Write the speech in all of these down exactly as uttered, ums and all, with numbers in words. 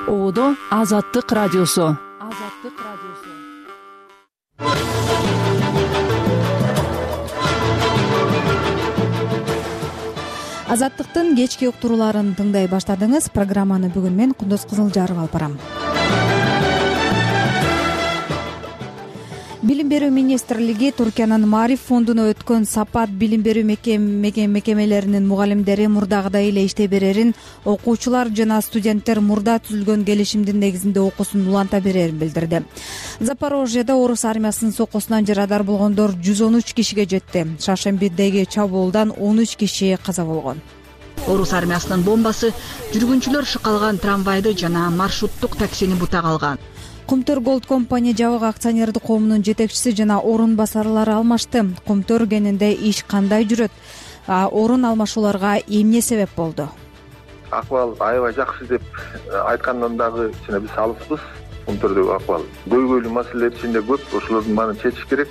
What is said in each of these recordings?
Оодо Азаттык радиосу. Азаттык радиосу. Азаттыктын кечки уктурууларын тыңдай баштадыңыз. Программаны бүгүн мен Кундуз Кызылжаров алып барам. Билим берүү министрлиги Туркиянын Маариф фондуна өткөн сапат билим берүү мекемелеринин мугалимдери мурдагыдай эле иштей берерин, окуучулар жана студенттер мурда түзүлгөн келишимдин негизинде окуусун уланта берерин билдирди. Запорожьеда орус армиясынын соккусунан жарадар болгондор жүз он үч кишиге жетти. Шаршембидеги чабуулдан он үч киши каза болгон. Орус армиясынын бомбасы жүргүнчүлөр шыкалган трамвайды жана маршруттук таксини бута калган. Кумтөр Голд компания жабык акционердик коомунун жетекчиси жана орун басарлары алмашты. Кумтөр кенинде иш кандай жүрөт? Орун алмашууларга эмне себеп болду? Акыбал аябай жакшы деп айткандан дагы ичине биз алыспыз. Кумтөрдөгү акыбал көйгөйлүү маселелер ичинде көп, ошолордун баарын чечиш керек.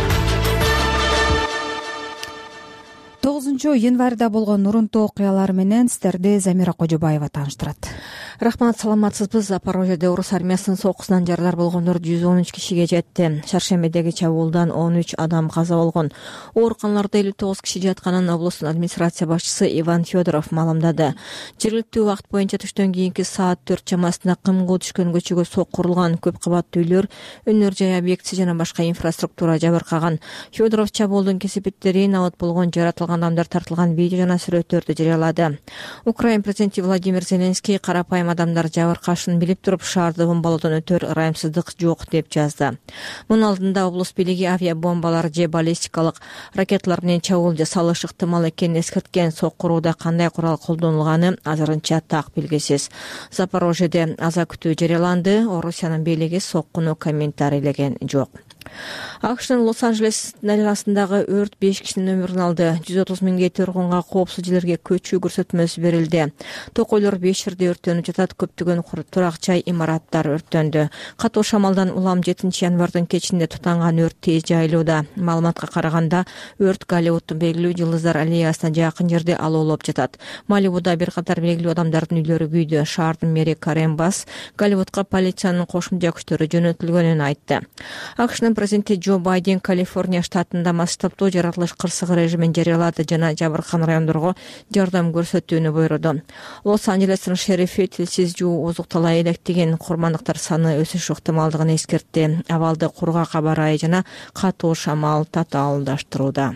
тогузунчу январда болгон урунтуу окуялар менен сиздерди Замира Кожобаева тааныштырат. Рахмат, саламатсызбыз. Запорожьеде орус армиясынын соккусунан жарадар болгондор жүз он үч кишиге жетти. Шаршембидеги чабуулдан он үч адам каза болгон. Ооруканаларда элүү тогуз киши жатканын облустун администрация башчысы Иван Федоров маалымдады. Жергиликтүү убакыт боюнча түштөн кийинки саат төрт чамасында кымгуу түшкөн көчөгө соккурулган көп кабаттуу үйлөр, өнөр жай объектиси жана башка инфраструктура жабыркаган. Федоров чабуулдун кесепеттерин, набат болгон жаратылган адамдар тартылган видео жана сүрөттөрдү жарыялады. Украин президенти Владимир Зеленский карапайым адамдар жабыркашын билип туруп шаарды бомбалоодон өтөр ырайымсыздык жок деп жазды. Мунун алдында облус бийлиги авиабомбалар же баллистикалык ракеталар менен чабуул жасалышы ыктымал экенин эскерткен. Соккурууда кандай курал колдонулганы азырынча так белгисиз. Запорожьеде аза күтүү жарыяланды. Орусиянын бийлиги соккуну комментарийлеген жок. АКШнын Лос-Анджелес дарыясындагы өрт беш кишинин өмүрүн алды. жүз отуз миңге тургунга коопсуз жерлерге көчүү көрсөтмөсү берилди. Токойлор беш жерде өрттөнүп жатат, көптөгөн турак жай имараттар өрттөндү. Катуу шамалдан улам жетинчи январдын кечинде тутанган өрт тез жайылууда. Маалыматка караганда, өрт Голливудтун белгилүү жылдыздар аллеясына жакын жерде алоолоп жатат. Малибуда бир катар белгилүү адамдардын үйлөрү күйдү. Шаардын мэри Карен Басс Голливудка полициянын кошумча күчтөрү жөнөтүлгөнүн айтты. АКШнын президенти Джо Байден Калифорния штатында массаптуу жаратылыш кырсыгы режимин жарыялады жана жабыркаган райондорго жардам көрсөтүүнү буйруду. Лос-Анджелестин шерифи тилсиз жуу озуктала электеген курмандыктар саны өсүшү ыктымалдыгын эскертти. Абалды кургак аба ырайы жана катуу шамал татаалдаштырууда.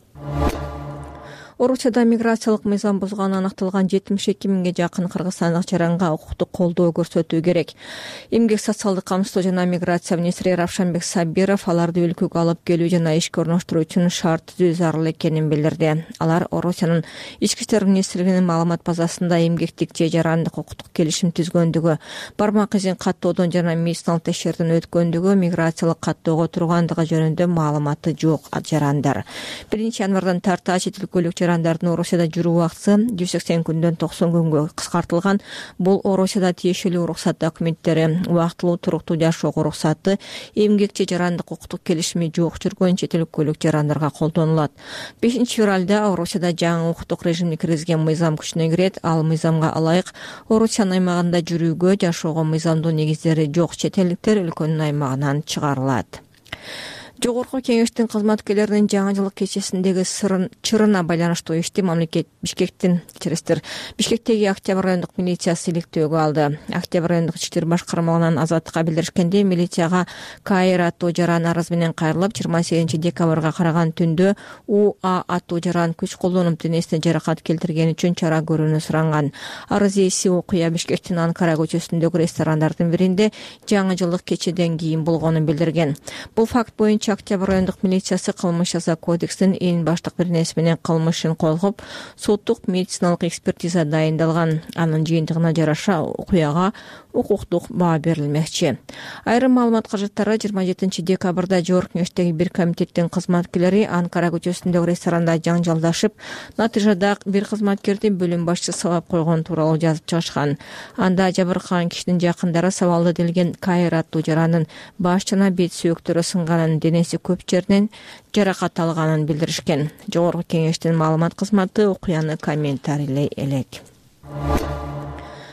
Орусияда миграциялык мыйзам бузганы аныкталган жетимиш эки миңге жакын кыргызстандык жаранга укуктук колдоо көрсөтүү керек. Эмгек социалдык камсыздоо жана миграция министри Равшанбек Сабиров аларды өлкөгө алып келүү жана ишке орноштуруу үчүн шарт түзүү зарыл экенин билдирди. Алар Орусиянын ички иштер министрлигинин маалымат базасында эмгектик же жарандык укуктук келишим түзгөндүгү, бармак изин каттоодон жана медициналык текшерүүдөн өткөндүгү, миграциялык каттоого тургандыгы жөнүндө маалыматы жок жарандар. биринчи январдан тарта чет өлкөлүк жарандардын Орусияда жүрүү убакыты жүз сексен күндөн токсон күнгө кыскартылган. Бул Орусияда тиешелүү уруксат документтери, убактылуу туруктуу жашоого уруксаты, эмгек же жарандык укуктук келишими жок жүргөн чет өлкөлүк жарандарга колдонулат. бешинчи февралда Орусияда жаңы укуктук режимди киргизген мыйзам күчүнө кирет. Ал мыйзамга ылайык Орусиянын аймагында жүрүүгө, жашоого мыйзамдуу негиздери жок чет элдиктер өлкөнүн аймагынан чыгарылат. Жогорку кеңештин кызматкерлеринин жаңы жылык кечесиндеги чырына байланыштуу ишти мамлекет Бишкектин кечирестер Бишкектеги Октябрь райондук милициясы иликтөөгө алды. Октябрь райондук ички иштер башкармалыгынан Азаттыкка билдиришкенде, милицияга Кайра аттуу жаран арыз менен кайрылып, жыйырма сегизинчи декабрга караган түндө У А аттуу жаран күч колдонуп денесине жаракат келтиргени үчүн чара көрүүнү суранган. Арыз ээси окуя Бишкектин Анкара көчөсүндөгү ресторандардын биринде жаңы жылдык кечеден кийин болгонун билдирген. Бул факт боюнча Октябрь райондук милициясы кылмыш жаза кодексинин эң баштык бирнеси менен кылмышын козгоп, соттук медициналык экспертиза дайындалган. Анын жыйынтыгына жараша окуяга укуктук баа берилмекчи. Айрым маалымат кажеттары жыйырма жетинчи декабрда Жогорку кеңештеги бир комитеттин кызматкерлери Анкара көчөсүндөгү ресторанда жаңжалдашып, натыйжада бир кызматкерди бөлүм башчысы сабап койгон тууралуу жазып чыгышкан. Анда жабыркаган кишинин жакындары сабалды делген Кайра аттуу жаранын баш жана бет сөөктөрү сынганын, денеси көп жерден жаракат алганын билдиришкен. Жогорку кеңештин маалымат кызматы окуяны комментарийлей элек.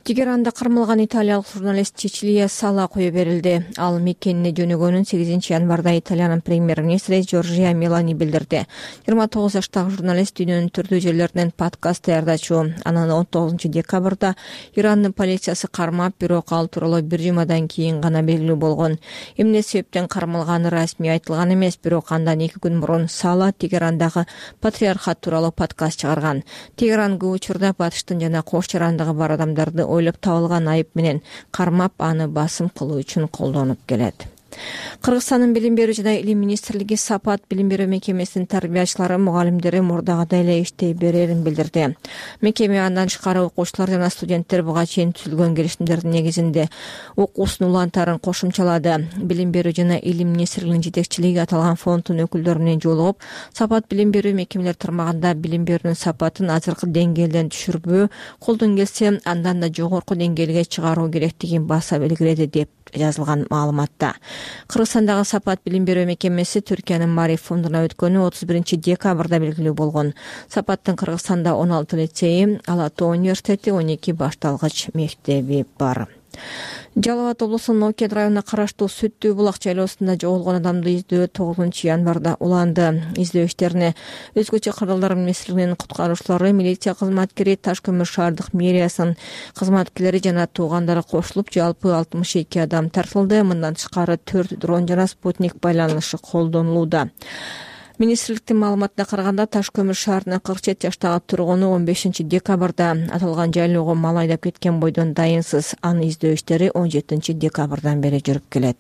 Тегеранда кармалган италиялык журналист Чичилия Сала кое берилди. Ал мекенине жөнөгөнүн сегизинчи январда Италиянын премьер-министри Джорджия Мелани билдирди. жыйырма тогуз жаштагы журналист дүйнөнүн түрдүү жерлеринен подкаст даярдачу. Анан он тогузунчу декабрда Ирандын полициясы кармап, бирок ал тууралуу бир жумадан кийин гана белгилүү болгон. Эмне себептен кармалганы расмий айтылган эмес, бирок андан эки күн мурун Сала Тегерандагы патриархат тууралуу подкаст чыгарган. Тегеран көп учурда батыштын жана кош жарандыгы бар адамдарды ойлоп табылган айып менен кармап, аны басым кылуу үчүн колдонуп келет. Кыргызстандын билим берүү жана илим министрлиги Сапат билим берүү мекемесинин тарбиячылары, мугалимдери мурдагыдай эле иштей берерин билдирди. Мекеме андан тышкары окуучулар жана студенттер буга чейин түзүлгөн келишимдердин негизинде окуусун улантарын кошумчалады. Билим берүү жана илим министрлигинин жетекчилиги аталган фонддун өкүлдөрү менен жолугуп, Сапат билим берүү мекемелер тармагында билим берүүнүн сапатын азыркы деңгээлден түшүрбөө, колдон келсе андан да жогорку деңгээлге чыгаруу керектигин баса белгиледи деп жазылган маалыматта. Кыргызстандагы Сапат билим берүү мекемеси Түркиянын Мариф фондуна өткөнү отуз биринчи декабрда белгилүү болгон. Сапаттын Кыргызстанда он алты лицейи, Ала Тоо университети, он эки башталгыч мектеби бар. Жалал Абад облусунун Окет районуна караштуу Сүттүү булак жайлоосунда жоголгон адамды издөө тогузунчу январда уланды. Издөө иштерине өзгөчө кырдаалдар министрлигинин куткаруучулары, милиция кызматкери, Таш көмүр шаардык мэриясынын кызматкерлери жана туугандары кошулуп, жалпы алтымыш эки адам тартылды. Мындан тышкары төрт дрон жана спутник байланышы колдонулууда. Министрликтин маалыматына караганда, Таш көмүр шаарынын кырк жети жаштагы тургуну он бешинчи декабрда аталган жайлоого мал айдап кеткен бойдон дайынсыз. Аны издөө иштери он жетинчи декабрдан бери жүрүп келет.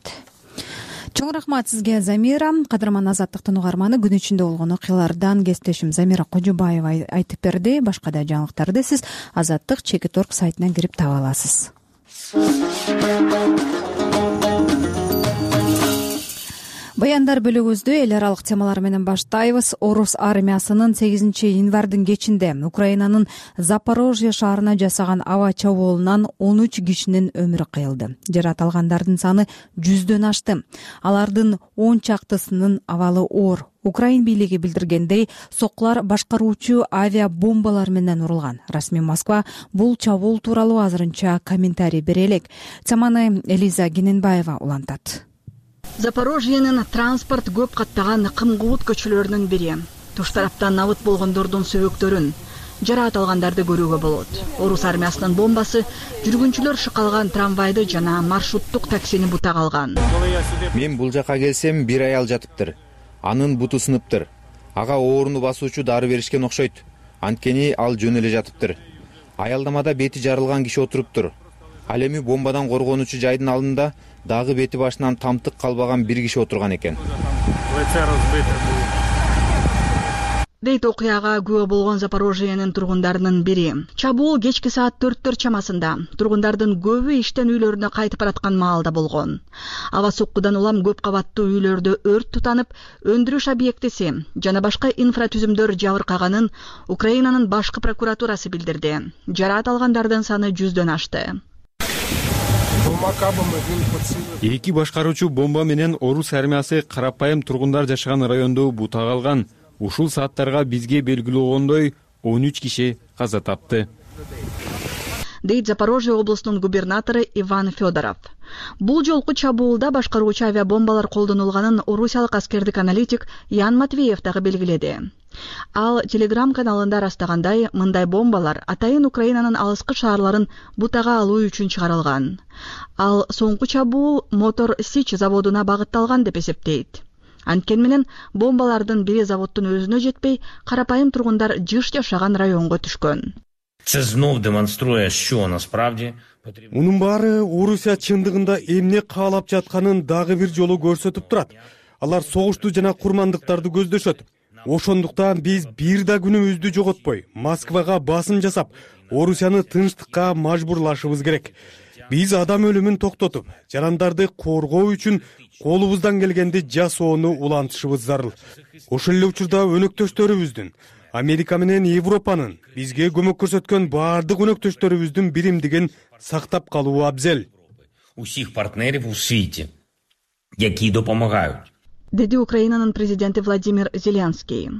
Чоң рахмат сизге, Замира. Кадырман Азаттыктын угарманы, күн ичинде болгон окуялардан кесиптешим Замира Кожубаева айтып берди. Башка да жаңылыктарды сиз Азаттык чекит точка орг сайтынан кирип таба аласыз. Баяндар бөлүгүбүздү эл аралык темалар менен баштайбыз. Орус армиясынын сегизинчи январдын кечинде Украинанын Запорожье шаарына жасаган аба чабуулунан он үч кишинин өмүрү кыйылды. Жаракат алгандардын саны жүздөн ашты. Алардын он чактысынын абалы оор. Украин бийлиги билдиргендей, соккулар башкаруучу авиабомбалар менен урулган. Расмий Москва бул чабуул тууралуу азырынча комментарий бере элек. Теманы Элиза Гененбаева улантат. Запорожьенин транспорт көп каттаган кымкуут көчөлөрүнүн бири. Туш тараптан набыт болгондордун сөбөктөрүн, жаракат алгандарды көрүүгө болот. Орус армиясынын бомбасы жүргүнчүлөр шыкалган трамвайды жана маршруттук таксини бута калган. Мен бул жака келсем, бир аял жатыптыр. Анын буту сыныптыр. Ага ооруну басуучу дары беришкен окшойт. Анткени ал жөн эле жатыптыр. Аялдамада бети жарылган киши отуруптур. Ал эми бомбадан коргонуучу жайдын алдында дагы бети башынан тамтык калбаган бир киши отурган экен. Дейт окуяга күбө болгон Запорожьенин тургундарынын бири. Чабуул кечки саат төрттөр чамасында тургундардын көбү иштен үйлөрүнө кайтып бараткан маалда болгон. Аба соккудан улам көп кабаттуу үйлөрдө өрт тутанып, өндүрүш объектиси жана башка инфратүзүмдөр жабыркаганын Украинанын башкы прокуратурасы билдирди. Жаракат алгандардын саны жүздөн ашты. Эки башкаруучу бомба менен Орус армиясы карапайым тургундар жашаган районду бута калган. Ушул сааттарга бизге белгилүү болгондой он үч киши каза тапты. Дейт Запорожье облусунун губернатору Иван Федоров. Бул жолку чабуулда башкаруучу авиабомбалар колдонулганын орусиялык аскердик аналитик Ян Матвеев дагы белгиледи. Ал Телеграм каналында растагандай, мындай бомбалар атайын Украинанын алыскы шаарларын бутага алуу үчүн чыгарылган. Ал соңку чабуул Мотор Сич заводуна багытталган деп эсептейт. Анткени менен бомбалардын бири заводдун өзүнө жетпей, карапайым тургундар жыш жашаган районго түшкөн. Це знов демонструє, що насправді Мунун баары Орусия чындыгында эмне каалап жатканын дагы бир жолу көрсөтүп турат. Алар согушту жана курмандыктарды көздөшөт. Ошондуктан биз бир да күнүбүздү жоготпой, Москвага басым жасап, Орусияны тынчтыкка мажбурлашыбыз керек. Биз адам өлүмүн токтотуп, жарандарды коргоо үчүн колубуздан келгенди жасоону улантышыбыз зарыл. Ошол эле учурда өнөктөштөрүбүздүн, Америка менен Европанын бизге көмөк көрсөткөн баардык өнөктөштөрүбүздүн биримдигин сактап калуу абзел. Усіх партнерів у світі, які допомагають. Деди Украинанын президенти Владимир Зеленский.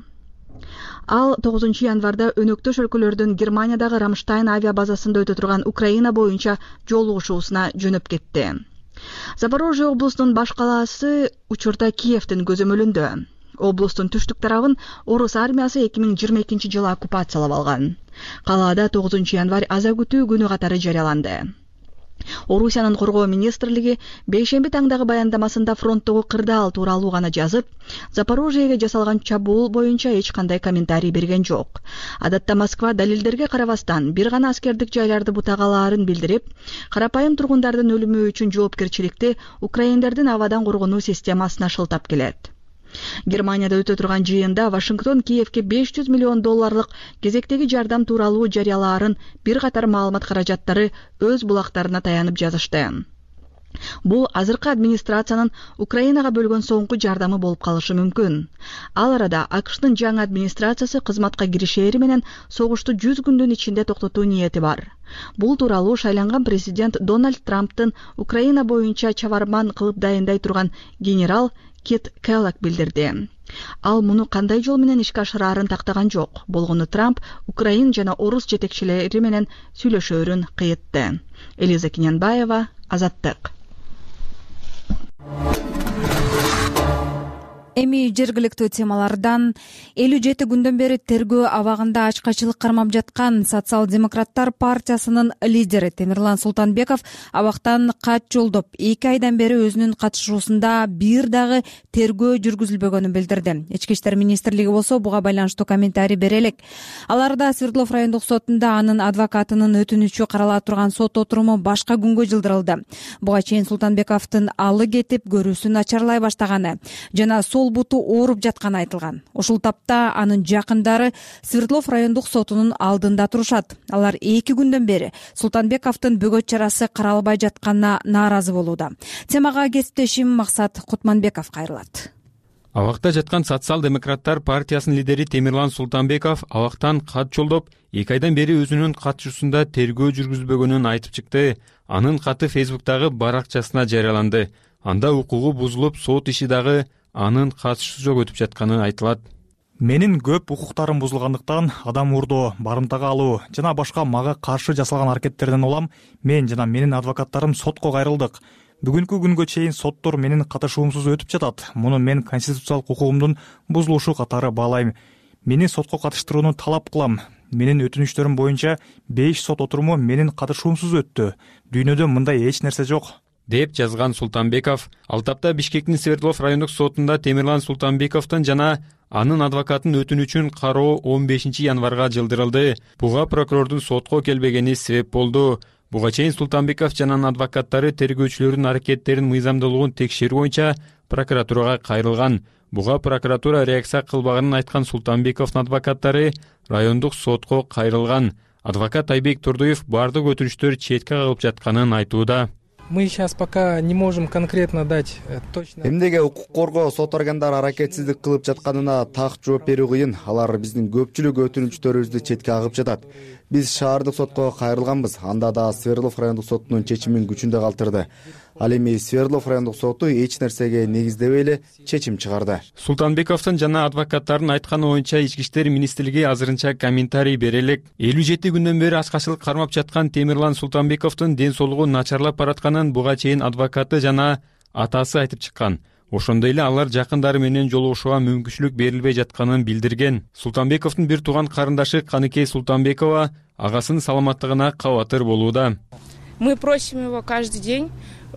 Ал тогузунчу январда өнөктөш өлкөлөрдүн Германиядагы Рамштайн авиа базасында өтө турган Украина боюнча жолугушуусуна жөнөп кетти. Запорожье облусунун баш калаасы учурда Киевдин көзөмөлүндө. Облустун түштүк тарабын орус армиясы эки миң жыйырма экинчи жылы оккупациялап алган. Калаада тогузунчу январь аза күтүү күнү катары жарыяланды. Орусиянын коргоо министрлиги бейшемби таңдагы баяндамасында фронттогу кырдаал тууралуу гана жазып, Запорожьеге жасалган чабуул боюнча эч кандай комментарий берген жок. Адатта Москва далилдерге карабастан бир гана аскердик жайларды бутагалаарын билдирип, карапайым тургундардын өлүмү үчүн жоопкерчиликти украиндердин абадан коргонуу системасына шылтап келет. Германияда өтө турган жыйында Вашингтон Киевге беш жүз миллион долларлык кезектеги жардам тууралуу жарыялаарын бир катар маалымат каражаттары өз булактарына таянып жазышты. Бул азыркы администрациянын Украинага бөлгөн соңку жардамы болуп калышы мүмкүн. Ал арада АКШтын жаңы администрациясы кызматка киришери менен согушту жүз күндүн ичинде токтотуу ниети бар. Бул тууралуу шайланган президент Дональд Трамптын Украина боюнча чабарман кылып дайындай турган генерал Кит Келлог билдирди. Ал муну кандай жол менен ишке ашыраарын тактаган жок. Болгону Трамп Украин жана орус жетекчилери менен сүйлөшөөрүн кыйытты. Элиза Кинянбаева, Азаттык. Эми жергиликтүү темалардан элүү жети күндөн бери тергөө абагында ачкачылык кармап жаткан Социал-демократтар партиясынын лидери Темирлан Султанбеков абактан кат жолдоп, эки айдан бери өзүнүн катышуусунда бир дагы тергөө жүргүзүлбөгөнүн билдирди. Ички иштер министрлиги болсо буга байланыштуу комментарий бере элек. Аларда Свердлов райондук сотунда анын адвокатынын өтүнүчү карала турган сот отуруму башка күнгө жылдырылды. Буга чейин Султанбековдун алы кетип, көрүүсү начарлай баштаганы жана сол буту ооруп жатканы айтылган. Ушул тапта анын жакындары Свердлов райондук сотунун алдында турушат. Алар эки күндөн бери Султанбековдун бөгөт чарасы каралбай жатканына нааразы болууда. Темага кесиптешим Максат Кутманбеков кайрылат. Абакта жаткан Социал-демократтар партиясынын лидери Темирлан Султанбеков абактан кат жолдоп, эки айдан бери өзүнүн катышуусунда тергөө жүргүзбөгөнүн айтып чыкты. Анын каты Фейсбуктагы баракчасына жарыяланды. Анда укугу бузулуп, сот иши дагы анын катышуусу жок өтүп жатканы айтылат. Менин көп укуктарым бузулгандыктан адам урдоо, барымтага алуу жана башка мага каршы жасалган аракеттерден улам мен жана менин адвокаттарым сотко кайрылдык. Бүгүнкү күнгө чейин соттор менин катышуумсуз өтүп жатат. Муну мен конституциялык укугумдун бузулушу катары баалайм. Мени сотко катыштырууну талап кылам. Менин өтүнүчтөрүм боюнча беш сот отуруму менин катышуумсуз өттү. Дүйнөдө мындай эч нерсе жок, деп жазган Султанбеков. Ал тапта Бишкектин Свердлов райондук сотунда Темирлан Султанбековдун жана анын адвокатынын өтүнүчүн кароо он бешинчи январга жылдырылды. Буга прокурордун сотко келбегени себеп болду. Буга чейин Султанбеков жана анын адвокаттары тергөөчүлөрдүн аракеттерин мыйзамдуулугун текшерүү боюнча прокуратурага кайрылган. Буга прокуратура реакция кылбаганын айткан Султанбековдун адвокаттары райондук сотко кайрылган. Адвокат Айбек Турдуев бардык өтүнүчтөр четке калып жатканын айтууда. Мы сейчас пока не можем конкретно дать точно. Эмнеге укук коргоо сот органдары аракетсиздик кылып жатканына так жооп берүү кыйын. Алар биздин көпчүлүк өтүнүчтөрүбүздү четке кагып жатат. Биз шаардык сотко кайрылганбыз. Анда да Свердлов райондук сотунун чечимин күчүндө калтырды. Ал эми Свердлов райондук соту эч нерсеге негиздебей эле чечим чыгарды. Султанбековдун жана адвокаттардын айтканы боюнча ички иштер министрлиги азырынча комментарий бере элек. элүү жети күндөн бери ачкачылык кармап жаткан Темирлан Султанбековдун ден соолугу начарлап баратканын буга чейин адвокаты жана атасы айтып чыккан. Ошондой эле алар жакындары менен жолугушууга мүмкүнчүлүк берилбей жатканын билдирген. Султанбековдун бир тууган карындашы Каныкей Султанбекова агасынын саламаттыгына кабатыр болууда. Мы просим его каждый день.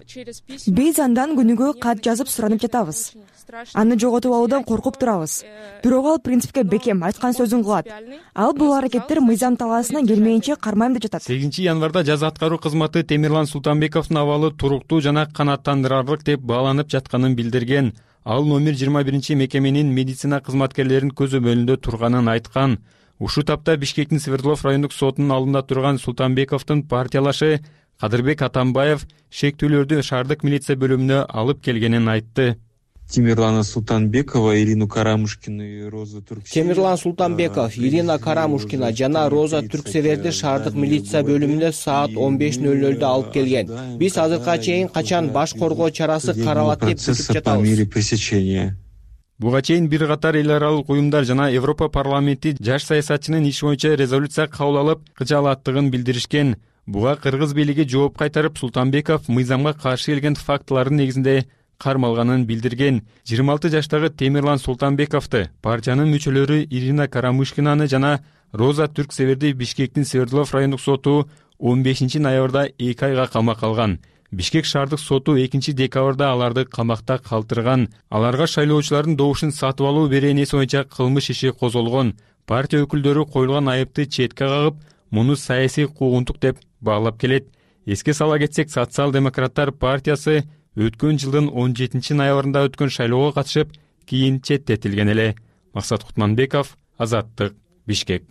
Биз андан күнүгө кат жазып суранып жатабыз. Аны жоготуп алуудан коркуп турабыз. Бирок ал принципке бекем айткан сөзүн кылат. Ал бул аракеттер мыйзам талаасынан келмейинче кармайм деп жатат. сегизинчи январда жаза аткаруу кызматы Темирлан Султанбековдун абалы туруктуу жана канааттандырарлык деп бааланып жатканын билдирген. Ал номер жыйырма биринчи мекеменин медицина кызматкерлерин көзөмөлүндө турганын айткан. Ушул тапта Бишкектин Свердлов райондук сотунун алдында турган Султанбековдун партиялашы Кадырбек Атамбаев шектүүлөрдү шаардык милиция бөлүмүнө алып келгенин айтты. Темирлана Султанбекова, Ирину Карамушкину и Роза Турксеверди. Темирлан Султанбеков, Ирина Карамушкина жана Роза Турксеверди шаардык милиция бөлүмүнө саат он беш нөл нөлдө алып келген. Биз азыркыга чейин качан баш коргоо чарасы каралат деп күтүп жатабыз. буга чейин бир катар эл аралык уюмдар жана Европа парламенти жаш саясатчынын иши боюнча резолюция кабыл алып кычалаттыгын билдиришкен. Буга кыргыз бийлиги жооп кайтарып, Султанбеков мыйзамга каршы келген фактылардын негизинде кармалганын билдирген. жыйырма алты жаштагы Темирлан Султанбековду партиянын мүчөлөрү Ирина Карамушкинаны жана Роза Түрксеверди Бишкектин Свердлов райондук соту он бешинчи ноябрда эки айга камакка алган. Бишкек шаардык соту экинчи декабрда аларды камакта калтырган. Аларга шайлоочулардын добушун сатып алуу беренеси боюнча кылмыш иши козголгон. Партия өкүлдөрү коюлган айыпты четке кагып, муну саясий куугунтук деп баалап келет. Эске сала кетсек, Социал-демократтар партиясы өткөн жылдын он жетинчи ноябрында өткөн шайлоого катышып, кийин четтетилген эле. Максат Кутманбеков, Азаттык, Бишкек.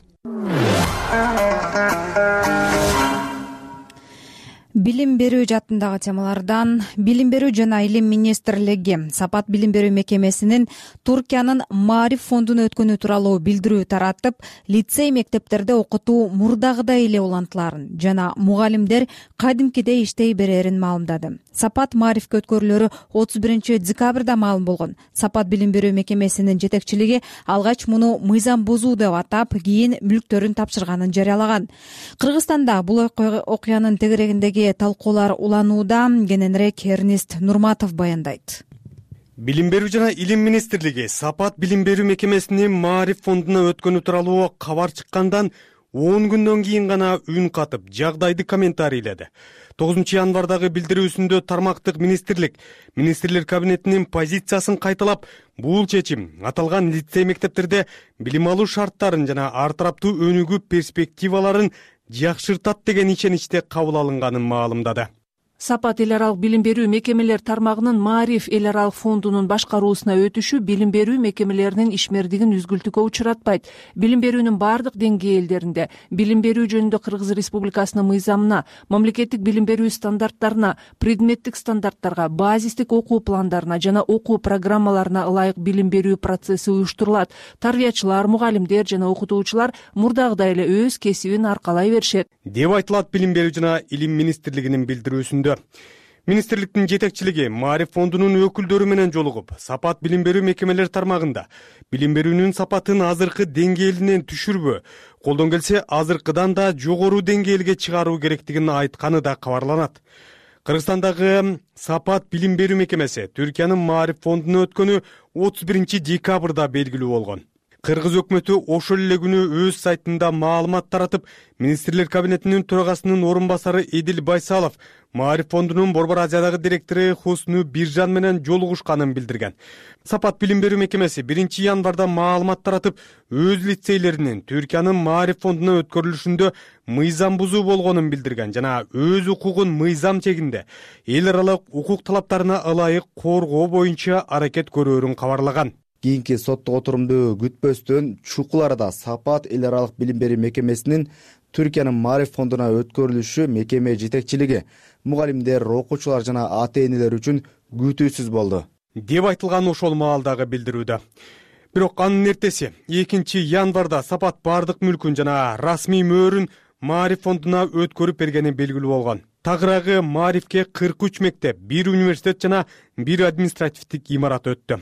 Билим берүү жаатындагы темалардан Билим берүү жана илим министрлиги Сапат билим берүү мекемесинин Туркиянын Маариф фондуна өткөнү тууралуу билдирүү таратып, лицей мектептерде окутуу мурдагыдай эле улантыларын жана мугалимдер кадимкидей иштей берерин маалымдады. Сапат Маарифке өткөрүлөрү отуз биринчи декабрда маалым болгон. Сапат билим берүү мекемесинин жетекчилиги алгач муну мыйзам бузуу деп атап, кийин мүлктөрүн тапшырганын жарыялаган. Кыргызстанда бул окуянын тегерегиндеги талкуулар уланууда. Кененирээк Эрнест Нурматов баяндайт. Билим берүү жана илим министрлиги Сапат билим берүү мекемесинин Маариф фондуна өткөнү тууралуу кабар чыккандан он күндөн кийин гана үн катып, жагдайды комментарийледи. тогузунчу январдагы билдирүүсүндө тармактык министрлик министрлер кабинетинин позициясын кайталап, бул чечим аталган лицей мектептерде билим алуу шарттарын жана ар тараптуу өнүгүү перспективаларын жакшыртат деген ишеничте кабыл алынганын маалымдады. Сапат эл аралык билим берүү мекемелер тармагынын Маариф эл аралык фондунун башкаруусуна өтүшү билим берүү мекемелеринин ишмердигин үзгүлтүккө учуратпайт. Билим берүүнүн бардык деңгээлдеринде билим берүү жөнүндө Кыргыз Республикасынын мыйзамына, мамлекеттик билим берүү стандарттарына, предметтик стандарттарга, базистик окуу пландарына жана окуу программаларына ылайык билим берүү процесси уюштурулат. Тарбиячылар, мугалимдер жана окутуучулар мурдагыдай эле өз кесибин аркалай беришет, деп айтылат Билим берүү жана илим министрлигинин билдирүүсүндө. Министрликтин жетекчилиги Маариф фондунун өкүлдөрү менен жолугуп, Сапат билим берүү мекемелер тармагында билим берүүнүн сапатын азыркы деңгээлинен түшүрбө, колдон келсе азыркыдан да жогору деңгээлге чыгаруу керектигин айтканы да кабарланат. Кыргызстандагы Сапат билим берүү мекемеси Түркиянын Маариф фондуна өткөнү отуз биринчи декабрда белгилүү болгон. Кыргыз өкмөтү ошол эле күнү өз сайтында маалымат таратып, министрлер кабинетинин төрагасынын орун басары Эдил Байсалов Маариф фондунун Борбор Азиядагы директору Хусну Биржан менен жолугушканын билдирген. Сапат билим берүү мекемеси биринчи январда маалымат таратып, өз лицейлеринин Түркиянын Маариф фондуна өткөрүлүшүндө мыйзам бузуу болгонун билдирген жана өз укугун мыйзам чегинде эл аралык укук талаптарына ылайык коргоо боюнча аракет көрөөрүн кабарлаган. Кийинки соттук отурумду күтпөстөн чукул арада Сапат эл аралык билим берүү мекемесинин Түркиянын Маариф фондуна өткөрүлүшү мекеме жетекчилиги, мугалимдер, окуучулар жана ата-энелер үчүн күтүүсүз болду, деп айтылган ошол маалдагы билдирүүдө. Бирок анын эртеси экинчи январда Сапат бардык мүлкүн жана расмий мөөрүн Маариф фондуна өткөрүп бергени белгилүү болгон. Тагыраагы Маарифке кырк үч мектеп, бир университет жана бир административдик имарат өттү.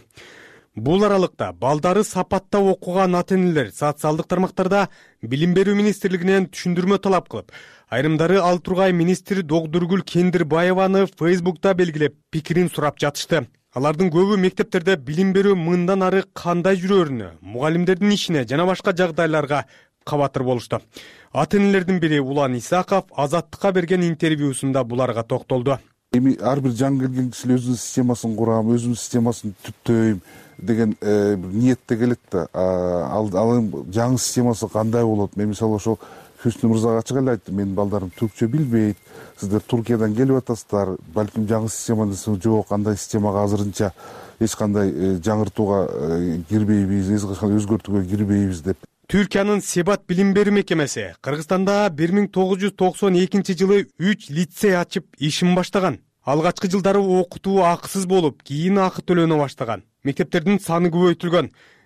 Бул аралыкта балдары Сапатта окуган ата-энелер социалдык тармактарда билим берүү министрлигинен түшүндүрмө талап кылып, айрымдары ал тургай министр Догдургүл Кендирбаеваны Фейсбукта белгилеп, пикирин сурап жатышты. Алардын көбү мектептерде билим берүү мындан ары кандай жүрөрүнө, мугалимдердин ишине жана башка жагдайларга кабатыр болушту. Ата-энелердин бири Улан Исаков Азаттыкка берген интервьюсунда буларга токтолду. Эми ар бир жаңы келген киши өзүнүн системасын курам, өзүнүн системасын түптөйм деген ниетте келет да. Ал жаңы системасы кандай болот? Мен мисалы ошол Хүснү мырзага ачык эле айттым, менин балдарым түркчө билбейт. Сиздер Туркиядан келип атасыздар. Балким жаңы система десең, жок, кандай системага азырынча эч кандай жаңыртууга кирбейбиз, эч кандай өзгөртүүгө кирбейбиз деп. Түркиянын Сапат билим берүү мекемеси Кыргызстанда бир миң тогуз жүз токсон экинчи жылы үч лицей ачып ишин баштаган. Алгачкы жылдары окутуу акысыз болуп, кийин акы төлөнө баштаган. Мектептердин саны көбөйтүлгөн.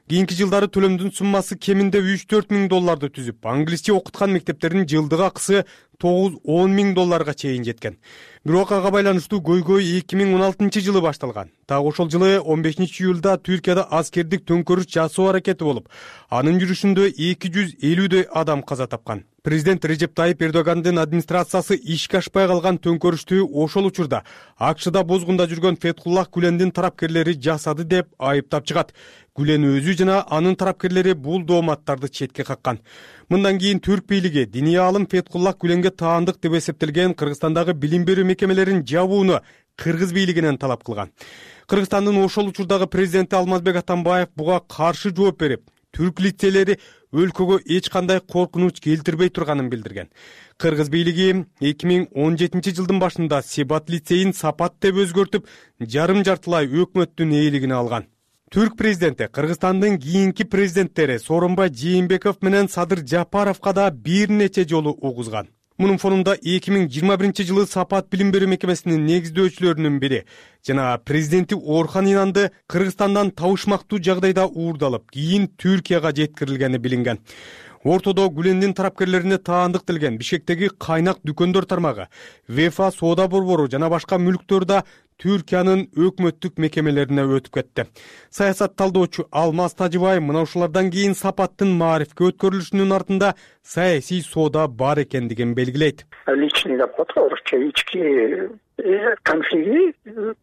кийинки жылдары төлөмдүн суммасы кеминде үч төрт миң долларды түзүп, англисче окуткан мектептердин жылдык акысы тогуз он миң долларга чейин жеткен. Бирок ага байланыштуу көйгөй эки миң он алтынчы жылы башталган. Так ошол жылы он бешинчи июлда Түркияда аскердик төңкөрүш жасоо аракети болуп, анын жүрүшүндө эки жүз элүүдөй адам каза тапкан. Президент Режеп Тайип Эрдогандын администрациясы ишке ашпай калган төңкөрүштү ошол учурда АКШда бозгунда жүргөн Фетхуллах Гүлендин тарапкерлери жасады деп айыптап чыгат. Гүлен өзү жана анын тарапкерлери бул дооматтарды четке каккан. Мындан кийин түрк бийлиги диний аалым Фетхуллах Гүленге таандык деп эсептелген Кыргызстандагы билим берүү мекемелерин жабууну кыргыз бийлигинен талап кылган. Кыргызстандын ошол учурдагы президенти Алмазбек Атамбаев буга каршы жооп берип, түрк лицейлери өлкөгө эч кандай коркунуч келтирбей турганын билдирген. Кыргыз бийлиги эки миң он жетинчи жылдын башында Себат лицейин Сапат деп өзгөртүп, жарым жартылай өкмөттүн ээлигине алган. Түрк президенти Кыргызстандын кийинки президенттери Сооронбай Жээнбеков менен Садыр Жапаровго да бир нече жолу угузган. Мунун фонунда эки миң жыйырма биринчи жылы Сапат билим берүү мекемесинин негиздөөчүлөрүнүн бири жана президенти Орхан Инанды Кыргызстандан табышмактуу жагдайда уурдалып, кийин Түркияга жеткирилгени билинген. Ортодо Гүлендин тарапкерлерине таандык делген Бишкектеги кайнак дүкөндөр тармагы, Вефа соода борбору жана башка мүлктөр да Түркиянын өкмөттүк мекемелерине өтүп кетти. Саясат талдоочу Алмаз Тажыбай мына ушулардан кийин Сапаттын маарифке өткөрүлүшүнүн артында саясий соода бар экендигин белгилейт. Личный доход, орусча ички конфликти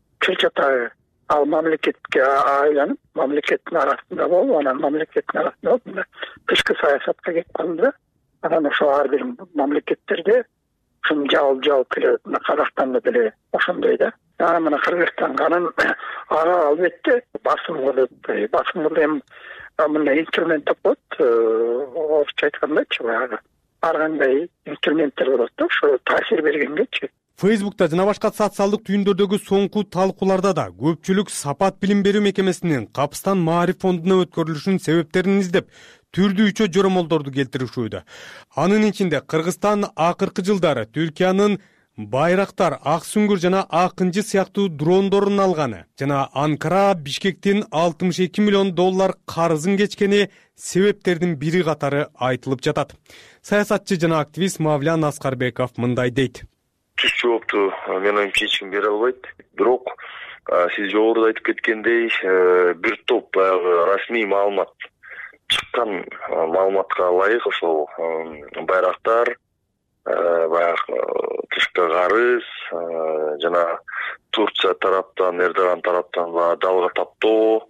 чечата ал мамлекетке айланып, мамлекеттин арасында болуп, анан мамлекеттин арасында болуп, тышкы саясатка кетип калды. Анан ошо ар бир мамлекеттерде ушун жабыл жабыл келет. Казакстанда деле ошондой да. Анан мына Кыргызстанга анан ага албетте басым болот. Басым болот эми мындай инструмент болот. Орусча айткандачы баягы ар кандай инструменттер болот да, ошо таасир бергенгечи. Фейсбукта жана башка социалдык түйүндөрдөгү соңку талкууларда да көпчүлүк Сапат билим берүү мекемесинин Капстан Маариф фондуна өткөрүлүшүнүн себептерин издеп, түрдүүчө жоромолдорду келтиришүүдө. Анын ичинде Кыргызстан акыркы жылдары Түркиянын Байрактар, Ак Сүңгүр жана Акынжы сыяктуу дрондорун алганы жана Анкара Бишкектин алтымыш эки миллион доллар карызын кечкени себептердин бири катары айтылып жатат. Саясатчы жана активист Мавлян Аскарбеков мындай дейт. Түз жоопту мен оюмча эч ким бере албайт. Бирок сиз жогоруда айтып кеткендей, бир топ баягы расмий маалымат чыккан маалыматка ылайык ошол Байрактар, баягы тышкы карыз жана Турция тараптан, Эрдоган тараптан далга таптоо,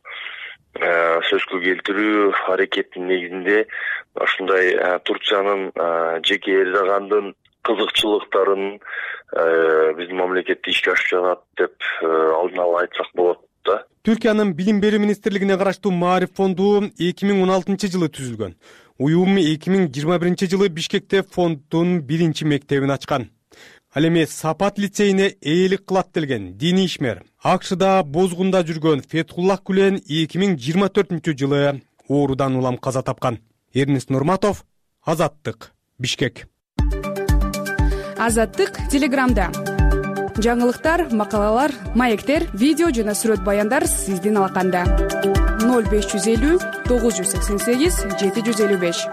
сөзгө келтирүү аракетинин негизинде ушундай Турциянын жеке Эрдогандын кызыкчылыктарын биздин мамлекетте ишке ашып жатат деп алдын ала айтсак болот да. Түркиянын билим берүү министрлигине караштуу Маариф фонду эки миң он алтынчы жылы түзүлгөн. Уюм эки миң жыйырма биринчи жылы Бишкекте фонддун биринчи мектебин ачкан. Ал эми Сапат лицейине ээлик кылат делген диний ишмер АКШда бозгунда жүргөн Фетхуллах Гүлен эки миң жыйырма төртүнчү жылы оорудан улам каза тапкан. Эрнест Нурматов, Азаттык, Бишкек. Азаттык Телеграмда. Жаңылыктар, макалалар, маектер, видео жана сүрөт баяндар сиздин алаканда. ноль беш жүз элүү тогуз жүз сексен сегиз жети жүз элүү беш.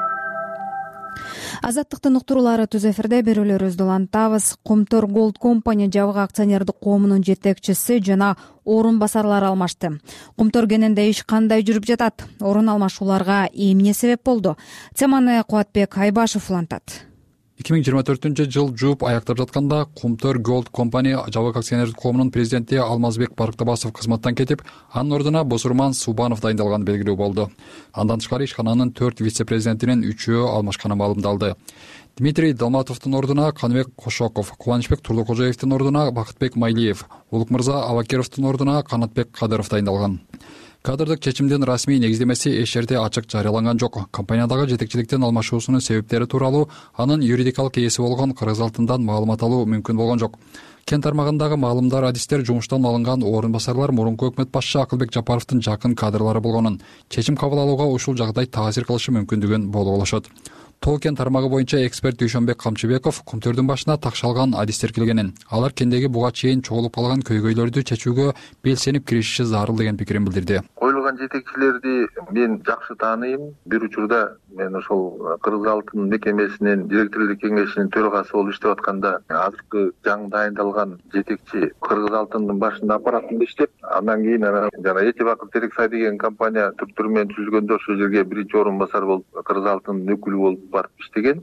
Азаттыктын уктуруулары түз эфирде берүүлөрүбүздү улантабыз. Кумтөр Gold Company жабык акционердик коомунун жетекчиси жана орун басарлары алмашты. Кумтөр кененде иш кандай жүрүп жатат? Орун алмашууларга эмне себеп болду? Теманы Кубатбек Айбашев улантат. эки миң жыйырма төртүнчү жыл жууп аяктап жатканда Кумтөр Gold Company жабык акционердик коомунун президенти Алмазбек Барктабасов кызматтан кетип, анын ордуна Босурман Субанов дайындалганы белгилүү болду. Андан тышкары ишкананын төрт вице-президентинин үчөө алмашканы маалымдалды. Дмитрий Долматовдун ордуна Каныбек Кошоков, Кубанычбек Турлукожоевдун ордуна Бакытбек Майлиев, Улукмырза Абакировдун ордуна Канатбек Кадыров дайындалган. Кадрдык чечимдин расмий негиздемеси эч жерде ачык жарыяланган жок. Компаниядагы жетекчиликтин алмашуусунун себептери тууралуу анын юридикалык ээси болгон Кыргыз алтындан маалымат алуу мүмкүн болгон жок. Кен тармагындагы маалымдар, адистер жумуштан алынган орун басарлар мурунку өкмөт башчы Акылбек Жапаровдун жакын кадрлары болгонун, чечим кабыл алууга ушул жагдай таасир кылышы мүмкүндүгүн болгоолошот. Толкен тармагы боюнча эксперт Дүйшөнбек Камчыбеков Кумтөрдүн башына такшалган адистер келгенин, алар кендеги буга чейин чогулуп калган көйгөйлөрдү чечүүгө белсенип киришиши зарыл деген пикирин билдирди. Коюлган турган жетекчилерди мен жакшы тааныйм. Бир учурда мен ошол Кыргыз алтын мекемесинин директорлук кеңешинин төрагасы болуп иштеп атканда азыркы жаңы дайындалган жетекчи Кыргыз алтындын башында аппаратында иштеп, андан кийин жана Эти Бакыт Терексай деген компания түрк менен түзүлгөндө ошол жерге биринчи орун басар болуп Кыргыз алтындын өкүлү болуп барып иштеген.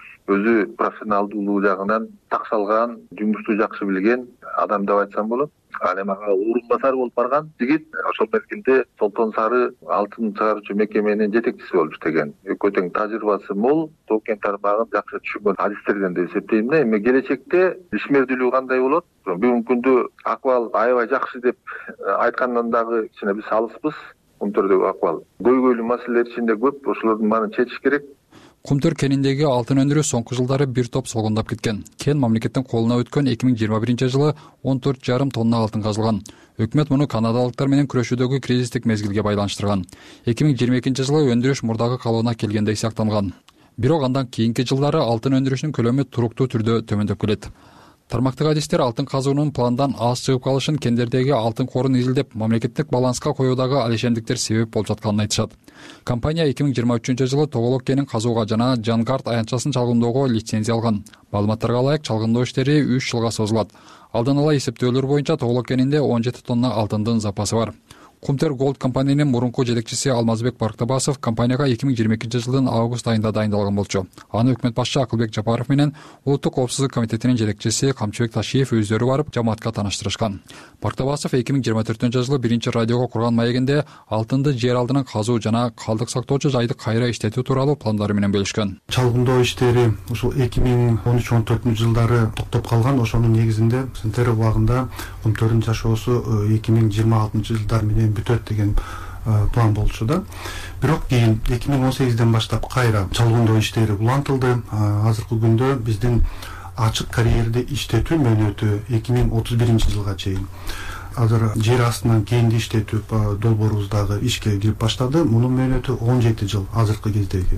Өзү профессионалдуулугу жагынан такшалган, жумушту жакшы билген адам деп айтсам болот. Ал эми ага орун басар болуп барган жигит ошол мезгилде Солтон Сары алтын чыгаруучу мекеменин жетекчиси болуп иштеген. Экөө тең тажрыйбасы мол, токен тармагын жакшы түшүнгөн адистерден деп эсептейм да. Эми келечекте ишмердүүлүгү кандай болот? Бүгүнкү күндө акыбал аябай жакшы деп айткандан дагы кичине биз алыспыз. Кумтөрдөгү акыбал көйгөйлүү маселелер ичинде көп, ошолордун баарын чечиш керек. Кумтөр кениндеги алтын өндүрүү соңку жылдары бир топ солгундап кеткен. Кен мамлекеттин колуна өткөн эки миң жыйырма биринчи жылы он төрт жарым тонна алтын казылган. Өкмөт муну канадалыктар менен күрөшүүдөгү кризистик мезгилге байланыштырган. эки миң жыйырма экинчи жылы өндүрүш мурдагы калыбына келгендей сыяктанган. Бирок андан кийинки жылдары алтын өндүрүшүнүн көлөмү туруктуу түрдө төмөндөп келет. Тармактык адистер алтын казуунун пландан аз чыгып калышын кендердеги алтын корун изилдеп, мамлекеттик баланска коюудагы алишендиктер себеп болуп жатканын айтышат. Компания эки миң жыйырма үчүнчү жылы Тоголок кенин казууга жана Жангард аянтчасын чалгындоого лицензия алган. Маалыматтарга ылайык, чалгындоо иштери үч жылга созулат. Алдын ала эсептөөлөр боюнча Тоголок кенинде он жети тонна алтындын запасы бар. Кумтөр Голд компаниянын мурунку жетекчиси Алмазбек Барктабасов компанияга эки миң жыйырма экинчи жылдын август айында дайындалган болчу. Аны өкмөт башчы Акылбек Жапаров менен Улуттук коопсуздук комитетинин жетекчиси Камчыбек Ташиев өздөрү барып жамаатка тааныштырышкан. Барктабасов эки миң жыйырма төртүнчү жылы биринчи радиого курган маегинде алтынды жер алдынан казуу жана калдык сактоочу жайды кайра иштетүү тууралуу пландары менен бөлүшкөн. Чалгындоо иштери ушул эки миң он үч он төртүнчү жылдары токтоп калган. Ошонун негизинде Сентер убагында Кумтөрдүн жашоосу эки миң жыйырма алтынчы жылдар менен бүтөт деген план болчу да. Бирок кийин эки миң он сегизден баштап кайра чалгындоо иштери улантылды. Азыркы күндө биздин ачык карьерде иштетүү мөөнөтү эки миң отуз биринчи жылга чейин. Азыр жер астынан кенди иштетүү долбоорубуздагы ишке кирип баштады. Мунун мөөнөтү он жети жыл азыркы кездеги.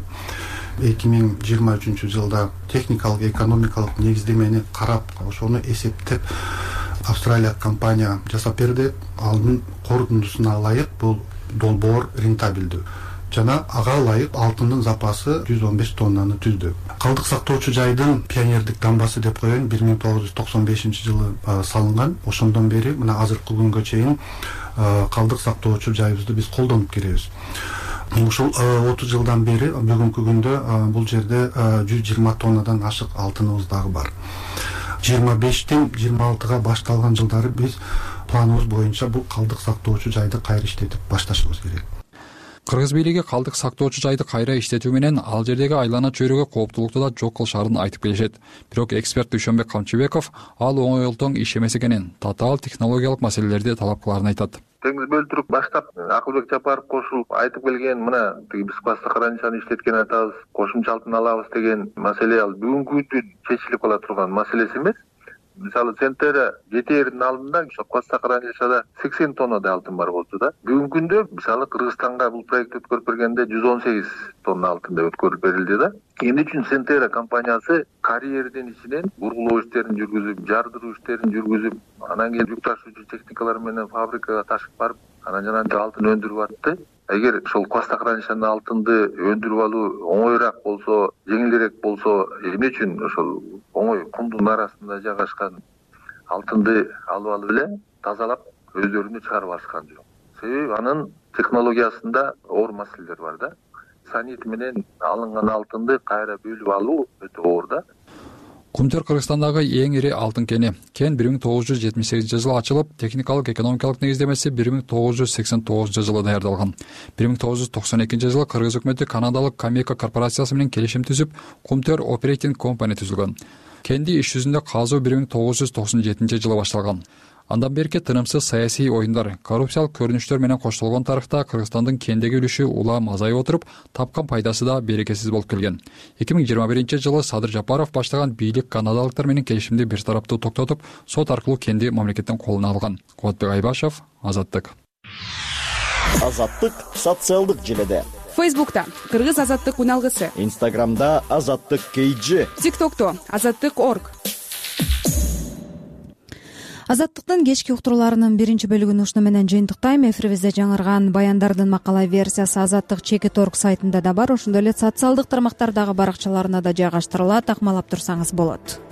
эки миң жыйырма үчүнчү жылда техникалык, экономикалык негиздемени карап, ошону эсептеп Австралия компания жасап берди. Алдын корутундусуна ылайык бул долбоор рентабелдүү жана ага ылайык алтындын запасы жүз он беш тоннаны түздү. Калдык сактоочу жайдын пионердик дамбасы деп коеюн бир миң тогуз жүз токсон бешинчи жылы салынган. Ошондон бери мына азыркы күнгө чейин калдык сактоочу жайыбызды биз колдонуп келебиз. Ушул отуз жылдан бери бүгүнкү күндө бул жерде жүз жыйырма тоннадан ашык алтыныбыз дагы бар. жыйырма бештен жыйырма алтыга башталган жылдары биз планыбыз боюнча бул калдык сактоочу жайды кайра иштетип башташыбыз керек. Кыргыз бийлиги калдык сактоочу жайды кайра иштетүү менен ал жердеги айлана чөйрөгө кооптулукту да жок кылышаарын айтып келишет. Бирок эксперт Дүйшөнбек Камчыбеков ал оңой олтоң иш эмес экенин, татаал технологиялык маселелерди талап кылаарын айтат. Теңиз бөлтүрүп баштап Акылбек Жапаров кошулуп айтып келген, мына биз класстык хранилищаны иштеткен атабыз, кошумча алтын алабыз деген маселе ал бүгүнкү күндүн чечилип кала турган маселеси эмес. Мисалы Центера жетээрдин алдында ошо класстык хранилищада сексен тоннадай алтын бар болчу да. Бүгүнкү күндө мисалы Кыргызстанга бул проект өткөрүп бергенде жүз он сегиз тонна алтын деп өткөрүп берилди да. Эмне үчүн Центера компаниясы карьердин ичинен бургулоо иштерин жүргүзүп, жардыруу иштерин жүргүзүп, анан кийин жүк ташуучу техникалар менен фабрикага ташып барып, анан жана алтын өндүрүп атты. Эгер ошол класстык хранилищаны алтынды өндүрүп алуу оңоюраак болсо, жеңилирээк болсо, эмне үчүн ошол оңой кумдун арасында жайгашкан алтынды алып алып эле тазалап өздөрүнү чыгарып алышкан жок. Себеби анын технологиясында оор маселелер бар да. Санит менен алынган алтынды кайра бөлүп алуу өтө оор да. Кумтөр Кыргызстандагы эң ири алтын кени. Кен бир миң тогуз жүз жетимиш сегизинчи жылы ачылып, техникалык экономикалык негиздемеси бир миң тогуз жүз сексен тогузунчу жылы даярдалган. бир миң тогуз жүз токсон экинчи жылы Кыргыз өкмөтү канадалык Камека корпорациясы менен келишим түзүп, Кумтөр Operating Company түзүлгөн. Кенди иш жүзүндө казуу бир миң тогуз жүз токсон жетинчи жылы башталган. Андан берки тынымсыз саясий оюндар, коррупциялык көрүнүштөр менен коштолгон тарыхта Кыргызстандын кендеги үлүшү улам азайып отуруп, тапкан пайдасы да берекесиз болуп келген. эки миң жыйырма биринчи жылы Садыр Жапаров баштаган бийлик канадалыктар менен келишимди бир тараптуу токтотуп, сот аркылуу кенди мамлекеттин колуна алган. Кубатбек Айбашев, Азаттык. Азаттык социалдык желеде. Фейсбукта Кыргыз Азаттык уналгысы. Инстаграмда Азаттык кей джи. ТикТокто Азаттык точка орг. азаттыктын кечки уктурууларынын биринчи бөлүгүн ушуну менен жыйынтыктайм. Эфирибизде жаңырган баяндардын макала версиясы азаттык чекит орг сайтында да бар. Ошондой эле социалдык тармактардагы баракчаларына да жайгаштырылат. Акмалап турсаңыз болот.